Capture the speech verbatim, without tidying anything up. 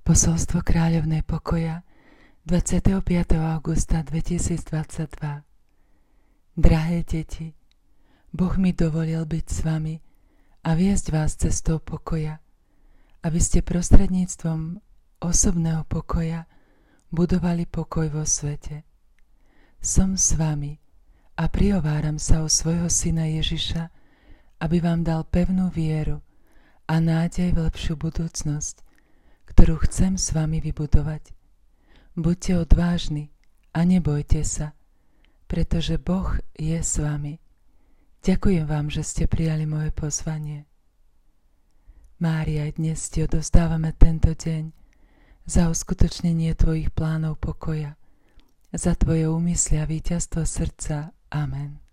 Posolstvo kráľovnej pokoja dvadsiateho piateho augusta dvetisícdvadsaťdva. Drahé deti, Boh mi dovolil byť s vami a viesť vás cestou pokoja, aby ste prostredníctvom osobného pokoja budovali pokoj vo svete. Som s vami a prihováram sa o svojho syna Ježiša, aby vám dal pevnú vieru a nádej v lepšiu budúcnosť, ktorú chcem s vami vybudovať. Buďte odvážni a nebojte sa, pretože Boh je s vami. Ďakujem vám, že ste prijali moje pozvanie. Mária, dnes ti odovzdávame tento deň za uskutočnenie tvojich plánov pokoja, za tvoje úmysly a víťazstvo srdca. Amen.